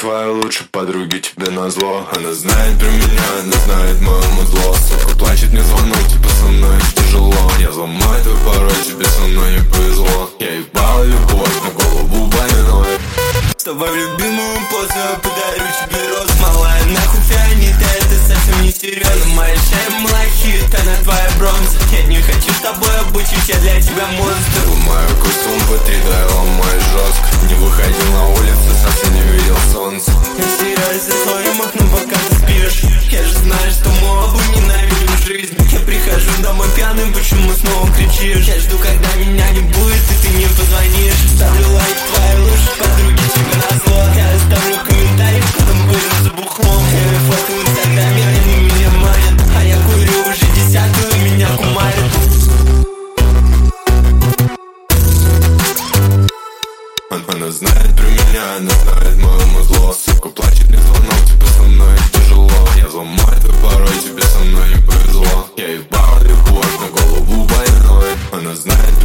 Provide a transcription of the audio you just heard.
твоей лучшей подруги тебе назло. Она знает про меня, она знает моему зло. Сука, плачет мне звонок, типа со мной тяжело. Я взломаю твой пароль, тебе со мной не повезло. Я ебал любовь на голову больной. С тобой любимую позу я подарю тебе роз. Малая, нахуй фианита, это совсем не серьезно. Моя шея малахит, она твоя бронза. Я не хочу с тобой обучить, я для тебя монстр. Ломаю костюм по 3, да я ломаю жестко. Не выходил на улицу, совсем не видел солнца. Я сияю за своим окном, пока ты спишь. Я же знаю, что мы оба ненавидим жизнь. Я прихожу домой пьяным, почему снова кричишь? Я жду, когда меня не будет, и ты не позвонишь. Ставлю лайк твоей лучшей подруге тебе назло. Я оставлю комментарий, потом выйду за бухлом. Я фото в инстаграме, они меня манят. А я курю уже 10-ю, меня кумарят. Она знает про меня, она знает моему зло. Сука, плачет мне звонок, типа со мной тяжело. Я взломаю твой пароль, тебе со мной не повезло. Я ебал любовь на голову больной. Она знает